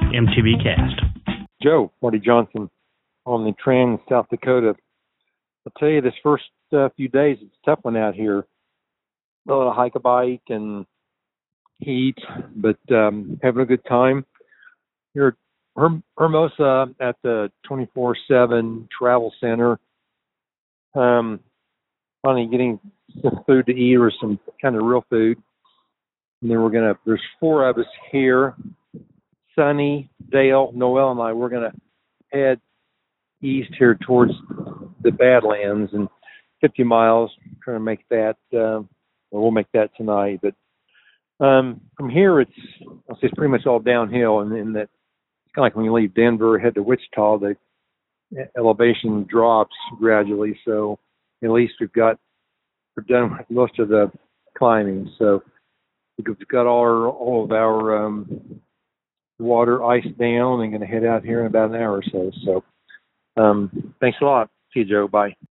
MTB Cast. Joe, Marty Johnson on the Trans South Dakota. I'll tell you, this first few days, it's a tough one out here. A lot of hike-a-bike and heat, but having a good time. Here at Hermosa at the 24/7 Travel Center. Finally getting some food to eat or some kind of real food. And then there's four of us here. Sonny, Dale, Noel, and I, we're going to head east here towards the Badlands and 50 miles, trying to make that, we'll make that tonight. But from here, it's pretty much all downhill, and that it's kind of like when you leave Denver, head to Wichita, the elevation drops gradually. So at least we're done with most of the climbing. So we've got all of our water ice down and going to head out here in about an hour or so. So thanks a lot. See you, Joe. Bye.